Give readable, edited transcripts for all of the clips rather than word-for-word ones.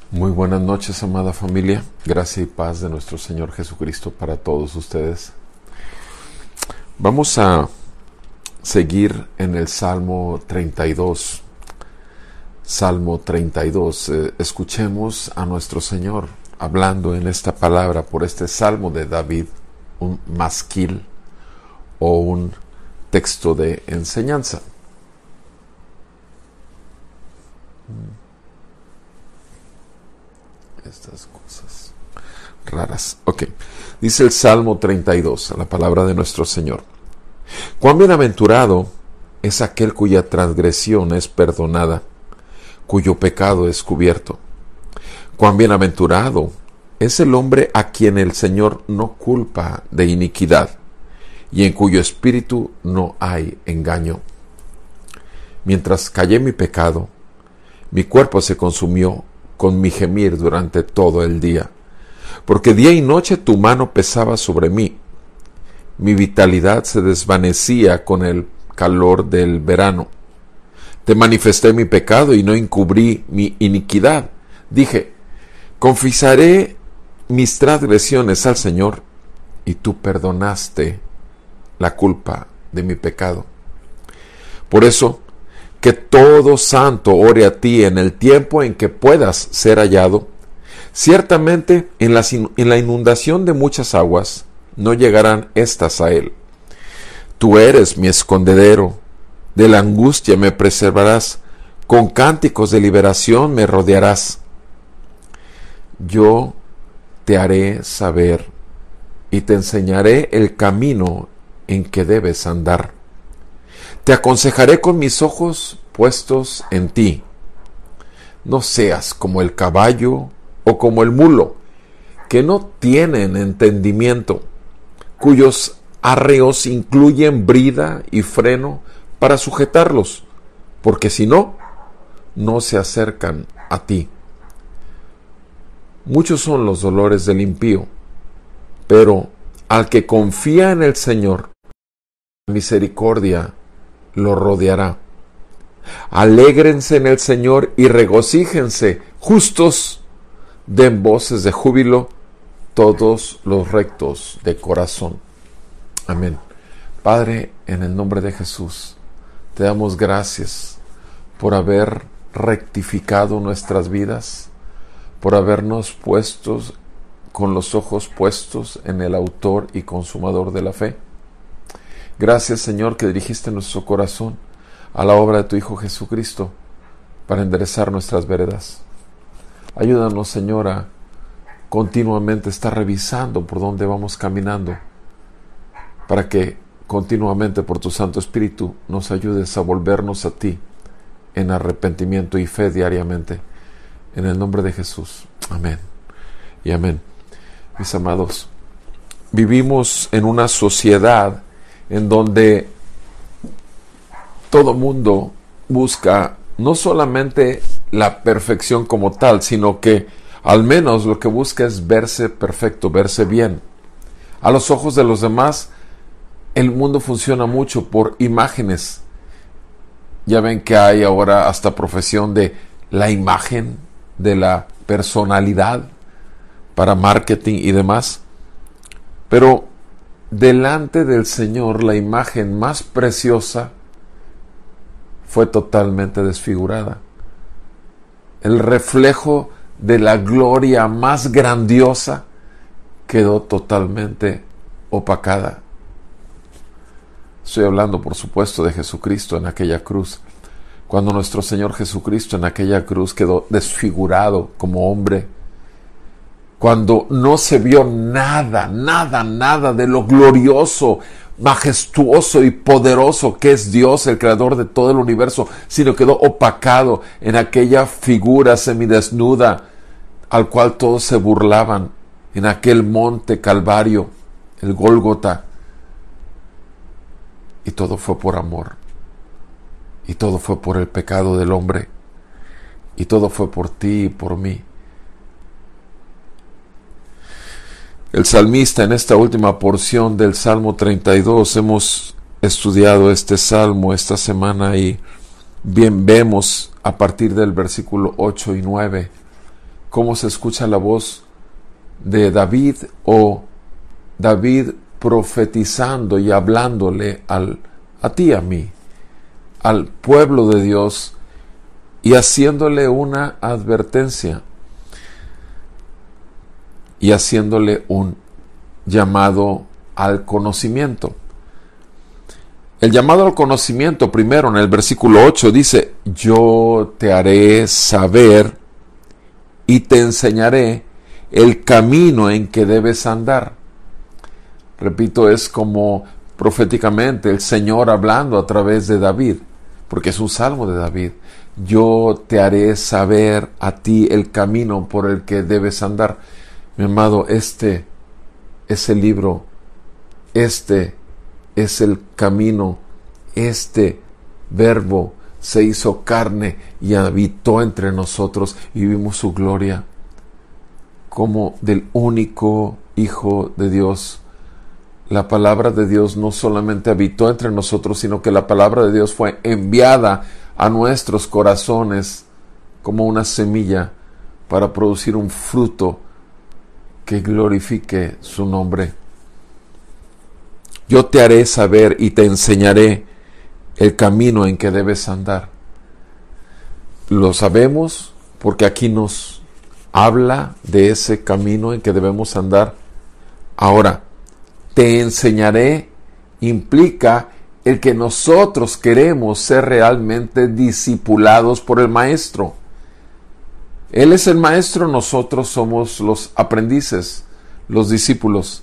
Muy buenas noches, amada familia. Gracia y paz de nuestro Señor Jesucristo para todos ustedes. Vamos a seguir en el Salmo 32. Salmo 32. Escuchemos a nuestro Señor hablando en esta palabra por este Salmo de David, un masquil o un texto de enseñanza. Estas cosas raras. Ok. Dice el Salmo 32, la palabra de nuestro Señor. Cuán bienaventurado es aquel cuya transgresión es perdonada, cuyo pecado es cubierto. Cuán bienaventurado es el hombre a quien el Señor no culpa de iniquidad, y en cuyo espíritu no hay engaño. Mientras callé mi pecado, mi cuerpo se consumió con mi gemir durante todo el día, porque día y noche tu mano pesaba sobre mí. Mi vitalidad se desvanecía con el calor del verano. Te manifesté mi pecado y no encubrí mi iniquidad. Dije, confesaré mis transgresiones al Señor, y tú perdonaste la culpa de mi pecado. Por eso, que todo santo ore a ti en el tiempo en que puedas ser hallado. Ciertamente en la inundación de muchas aguas no llegarán estas a él. Tú eres mi escondedero, de la angustia me preservarás, con cánticos de liberación me rodearás. Yo te haré saber y te enseñaré el camino en que debes andar. Te aconsejaré con mis ojos puestos en ti. No seas como el caballo o como el mulo, que no tienen entendimiento, cuyos arreos incluyen brida y freno para sujetarlos, porque si no, no se acercan a ti. Muchos son los dolores del impío, pero al que confía en el Señor, la misericordia lo rodeará. Alégrense en el Señor y regocíjense, justos, den voces de júbilo todos los rectos de corazón. Amén. Padre, en el nombre de Jesús, te damos gracias por haber rectificado nuestras vidas, por habernos puestos con los ojos puestos en el autor y consumador de la fe. Gracias, Señor, que dirigiste nuestro corazón a la obra de tu Hijo Jesucristo para enderezar nuestras veredas. Ayúdanos, Señor, a continuamente estar revisando por dónde vamos caminando, para que continuamente por tu Santo Espíritu nos ayudes a volvernos a ti en arrepentimiento y fe diariamente. En el nombre de Jesús. Amén y amén. Mis amados, vivimos en una sociedad en donde todo mundo busca no solamente la perfección como tal, sino que al menos lo que busca es verse perfecto, verse bien. A los ojos de los demás, el mundo funciona mucho por imágenes. Ya ven que hay ahora hasta profesión de la imagen, de la personalidad, para marketing y demás. Pero delante del Señor, la imagen más preciosa fue totalmente desfigurada. El reflejo de la gloria más grandiosa quedó totalmente opacada. Estoy hablando, por supuesto, de Jesucristo en aquella cruz. Cuando nuestro Señor Jesucristo en aquella cruz quedó desfigurado como hombre, cuando no se vio nada de lo glorioso, majestuoso y poderoso que es Dios, el creador de todo el universo, sino quedó opacado en aquella figura semidesnuda al cual todos se burlaban, en aquel monte Calvario, el Gólgota. Y todo fue por amor, y todo fue por el pecado del hombre, y todo fue por ti y por mí. El salmista, en esta última porción del Salmo 32, hemos estudiado este salmo esta semana y bien vemos a partir del versículo 8 y 9 cómo se escucha la voz de David o David profetizando y hablándole a ti, a mí, al pueblo de Dios y haciéndole una advertencia y haciéndole un llamado al conocimiento. El llamado al conocimiento, primero en el versículo 8 dice: yo te haré saber y te enseñaré el camino en que debes andar. Repito, es como proféticamente el Señor hablando a través de David, porque es un salmo de David. Yo te haré saber a ti el camino por el que debes andar. Mi amado, este es el libro, este es el camino, este verbo se hizo carne y habitó entre nosotros y vimos su gloria como del único Hijo de Dios. La palabra de Dios no solamente habitó entre nosotros, sino que la palabra de Dios fue enviada a nuestros corazones como una semilla para producir un fruto que glorifique su nombre. Yo te haré saber y te enseñaré el camino en que debes andar. Lo sabemos porque aquí nos habla de ese camino en que debemos andar. Ahora, te enseñaré implica el que nosotros queremos ser realmente discipulados por el Maestro. Él es el Maestro, nosotros somos los aprendices, los discípulos.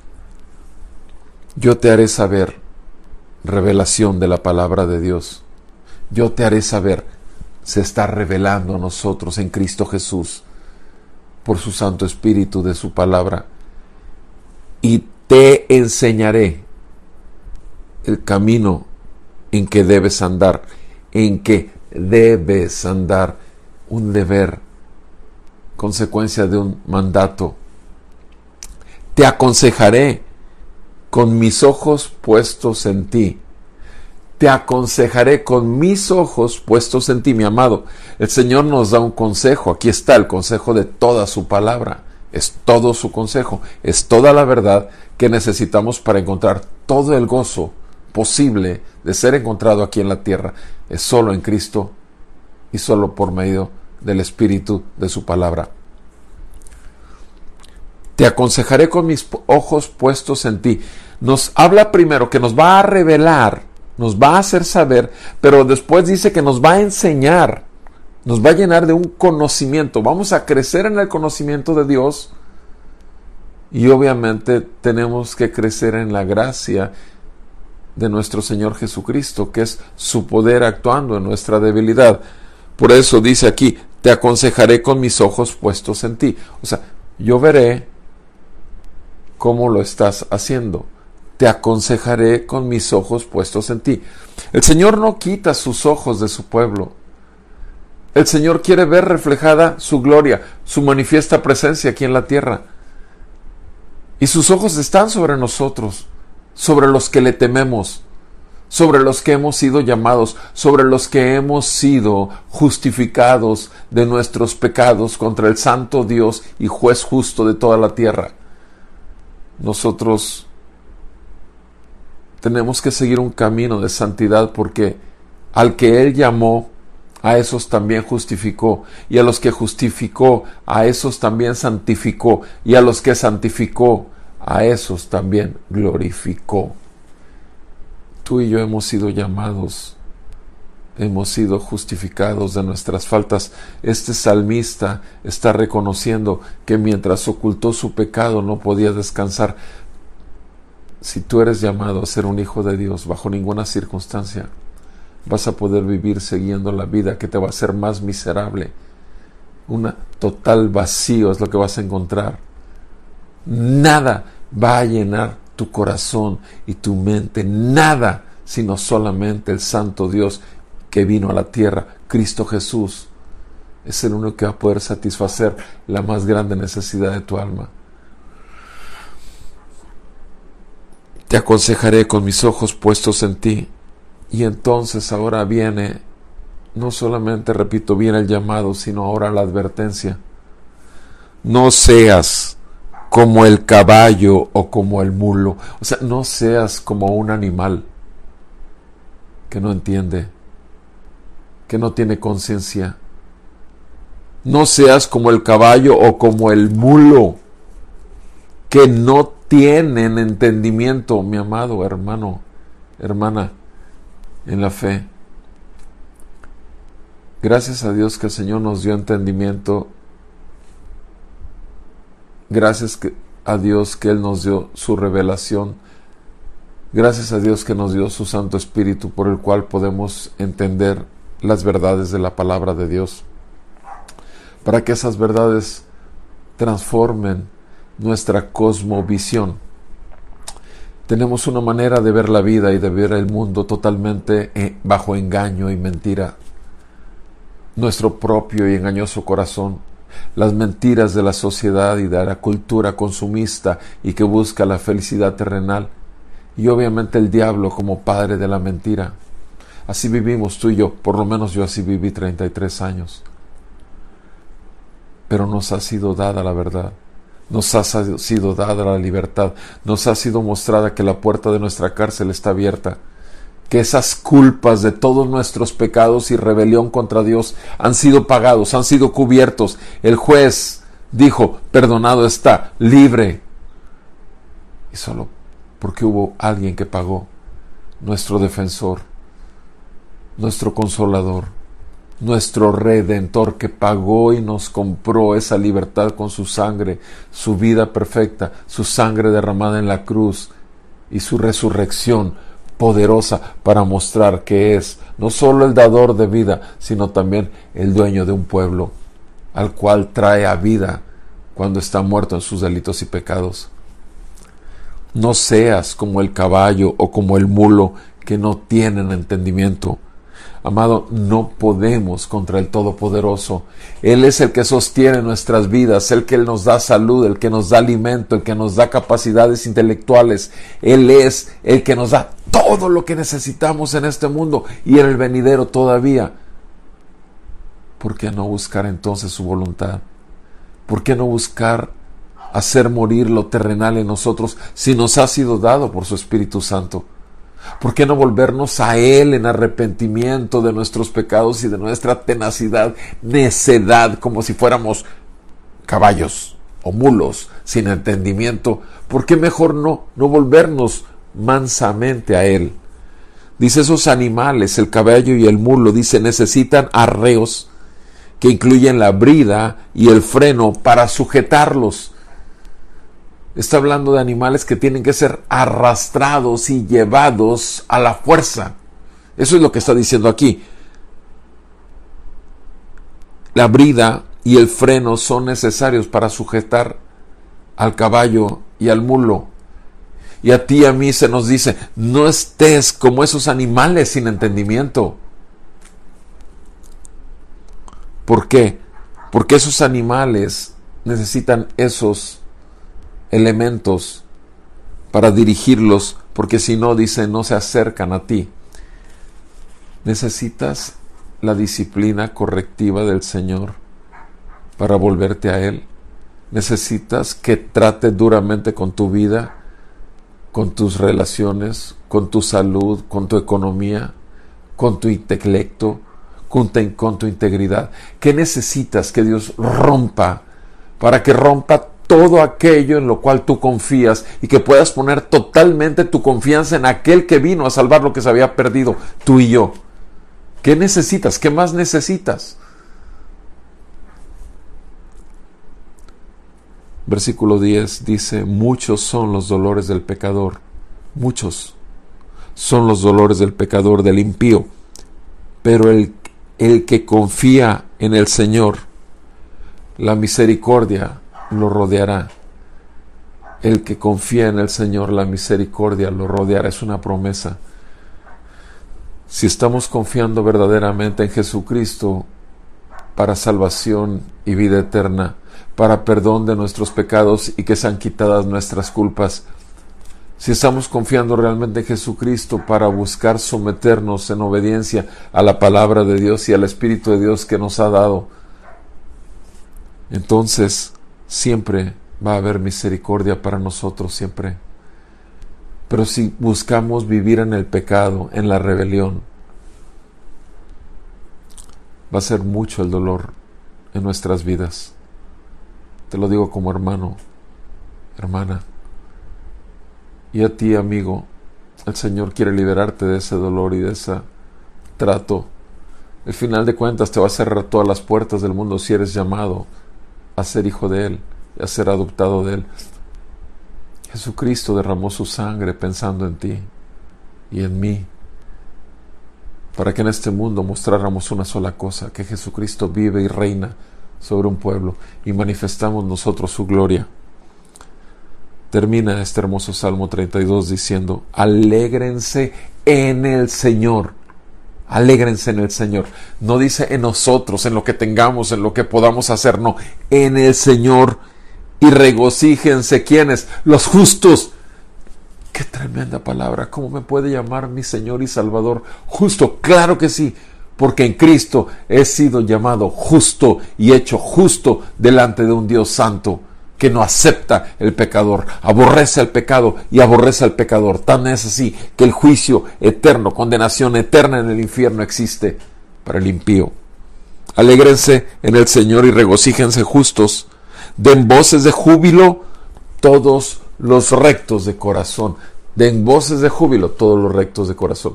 Yo te haré saber, revelación de la palabra de Dios. Yo te haré saber, se está revelando a nosotros en Cristo Jesús por su Santo Espíritu de su palabra. Y te enseñaré el camino en que debes andar, un deber, consecuencia de un mandato. Te aconsejaré con mis ojos puestos en ti. Te aconsejaré con mis ojos puestos en ti, mi amado. El Señor nos da un consejo. Aquí está el consejo de toda su palabra. Es todo su consejo. Es toda la verdad que necesitamos para encontrar todo el gozo posible de ser encontrado aquí en la tierra. Es solo en Cristo y solo por medio del Espíritu de su palabra. Te aconsejaré con mis ojos puestos en ti. Nos habla primero que nos va a revelar, nos va a hacer saber, pero después dice que nos va a enseñar, nos va a llenar de un conocimiento. Vamos a crecer en el conocimiento de Dios y obviamente tenemos que crecer en la gracia de nuestro Señor Jesucristo, que es su poder actuando en nuestra debilidad. Por eso dice aquí, te aconsejaré con mis ojos puestos en ti. O sea, yo veré cómo lo estás haciendo. Te aconsejaré con mis ojos puestos en ti. El Señor no quita sus ojos de su pueblo. El Señor quiere ver reflejada su gloria, su manifiesta presencia aquí en la tierra. Y sus ojos están sobre nosotros, sobre los que le tememos, sobre los que hemos sido llamados, sobre los que hemos sido justificados de nuestros pecados contra el santo Dios y juez justo de toda la tierra. Nosotros tenemos que seguir un camino de santidad porque al que Él llamó, a esos también justificó, y a los que justificó, a esos también santificó, y a los que santificó, a esos también glorificó. Tú y yo hemos sido llamados, hemos sido justificados de nuestras faltas. Este salmista está reconociendo que mientras ocultó su pecado no podía descansar. Si tú eres llamado a ser un hijo de Dios, bajo ninguna circunstancia vas a poder vivir siguiendo la vida que te va a hacer más miserable. Un total vacío es lo que vas a encontrar. Nada va a llenar tu corazón y tu mente, nada, sino solamente el santo Dios que vino a la tierra, Cristo Jesús. Es el único que va a poder satisfacer la más grande necesidad de tu alma. Te aconsejaré con mis ojos puestos en ti. Y entonces ahora viene, no solamente, repito, viene el llamado, sino ahora la advertencia. No seas como el caballo o como el mulo. O sea, no seas como un animal que no entiende, que no tiene conciencia. No seas como el caballo o como el mulo que no tienen entendimiento, mi amado hermano, hermana, en la fe. Gracias a Dios que el Señor nos dio entendimiento. Gracias a Dios que Él nos dio su revelación. Gracias a Dios que nos dio su Santo Espíritu por el cual podemos entender las verdades de la palabra de Dios. Para que esas verdades transformen nuestra cosmovisión. Tenemos una manera de ver la vida y de ver el mundo totalmente bajo engaño y mentira. Nuestro propio y engañoso corazón, las mentiras de la sociedad y de la cultura consumista y que busca la felicidad terrenal, y obviamente el diablo como padre de la mentira. Así vivimos tú y yo, por lo menos yo así viví 33 años. Pero nos ha sido dada la verdad, nos ha sido dada la libertad, nos ha sido mostrada que la puerta de nuestra cárcel está abierta, que esas culpas de todos nuestros pecados y rebelión contra Dios han sido pagados, han sido cubiertos. El juez dijo, perdonado está, libre. Y solo porque hubo alguien que pagó, nuestro defensor, nuestro consolador, nuestro redentor, que pagó y nos compró esa libertad con su sangre, su vida perfecta, su sangre derramada en la cruz y su resurrección poderosa para mostrar que es no solo el dador de vida, sino también el dueño de un pueblo, al cual trae a vida cuando está muerto en sus delitos y pecados. No seas como el caballo o como el mulo que no tienen entendimiento. Amado, no podemos contra el Todopoderoso. Él es el que sostiene nuestras vidas, el que nos da salud, el que nos da alimento, el que nos da capacidades intelectuales. Él es el que nos da todo lo que necesitamos en este mundo y en el venidero todavía. ¿Por qué no buscar entonces su voluntad? ¿Por qué no buscar hacer morir lo terrenal en nosotros si nos ha sido dado por su Espíritu Santo? ¿Por qué no volvernos a Él en arrepentimiento de nuestros pecados y de nuestra tenacidad, necedad, como si fuéramos caballos o mulos sin entendimiento? ¿Por qué mejor no volvernos mansamente a Él? Dice, esos animales, el caballo y el mulo, dice, necesitan arreos que incluyen la brida y el freno para sujetarlos. Está hablando de animales que tienen que ser arrastrados y llevados a la fuerza. Eso es lo que está diciendo aquí. La brida y el freno son necesarios para sujetar al caballo y al mulo. Y a ti y a mí se nos dice, no estés como esos animales sin entendimiento. ¿Por qué? Porque esos animales necesitan esos elementos para dirigirlos, porque si no, dice, no se acercan a ti. Necesitas la disciplina correctiva del Señor para volverte a Él. Necesitas que trate duramente con tu vida, con tus relaciones, con tu salud, con tu economía, con tu intelecto, con tu integridad. ¿Qué necesitas que Dios rompa para que rompa todo aquello en lo cual tú confías y que puedas poner totalmente tu confianza en aquel que vino a salvar lo que se había perdido, tú y yo? ¿Qué necesitas? ¿Qué más necesitas? Versículo 10 dice, muchos son los dolores del pecador, muchos son los dolores del pecador, del impío, pero el que confía en el Señor, la misericordia lo rodeará. El que confía en el Señor, la misericordia lo rodeará. Es una promesa. Si estamos confiando verdaderamente en Jesucristo para salvación y vida eterna, para perdón de nuestros pecados y que sean quitadas nuestras culpas, si estamos confiando realmente en Jesucristo para buscar someternos en obediencia a la palabra de Dios y al Espíritu de Dios que nos ha dado, entonces siempre va a haber misericordia para nosotros, siempre. Pero si buscamos vivir en el pecado, en la rebelión, va a ser mucho el dolor en nuestras vidas. Te lo digo como hermano, hermana. Y a ti, amigo, el Señor quiere liberarte de ese dolor y de ese trato. Al final de cuentas te va a cerrar todas las puertas del mundo si eres llamado a ser hijo de Él, a ser adoptado de Él. Jesucristo derramó su sangre pensando en ti y en mí, para que en este mundo mostráramos una sola cosa, que Jesucristo vive y reina sobre un pueblo y manifestamos nosotros su gloria. Termina este hermoso Salmo 32 diciendo: alégrense en el Señor. Alégrense en el Señor. No dice en nosotros, en lo que tengamos, en lo que podamos hacer, no, en el Señor. Y regocíjense, ¿quiénes? Los justos. ¡Qué tremenda palabra! ¿Cómo me puede llamar mi Señor y Salvador justo? Claro que sí, porque en Cristo he sido llamado justo y hecho justo delante de un Dios santo que no acepta el pecador, aborrece al pecado y aborrece al pecador. Tan es así que el juicio eterno, condenación eterna en el infierno existe para el impío. Alégrense en el Señor y regocíjense justos. Den voces de júbilo todos los rectos de corazón. Den voces de júbilo todos los rectos de corazón.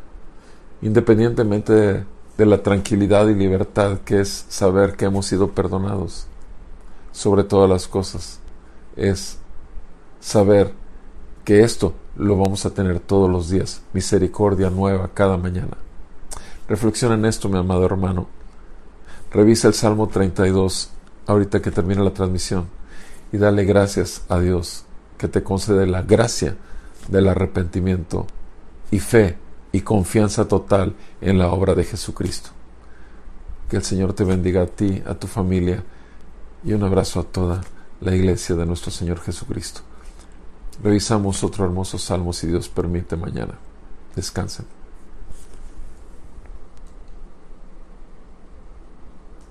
Independientemente de la tranquilidad y libertad que es saber que hemos sido perdonados, sobre todas las cosas, es saber que esto lo vamos a tener todos los días. Misericordia nueva cada mañana. Reflexiona en esto, mi amado hermano. Revisa el Salmo 32 ahorita que termine la transmisión y dale gracias a Dios que te concede la gracia del arrepentimiento y fe y confianza total en la obra de Jesucristo. Que el Señor te bendiga a ti, a tu familia, y un abrazo a toda la iglesia de nuestro Señor Jesucristo. Revisamos otro hermoso salmo si Dios permite mañana. Descansen.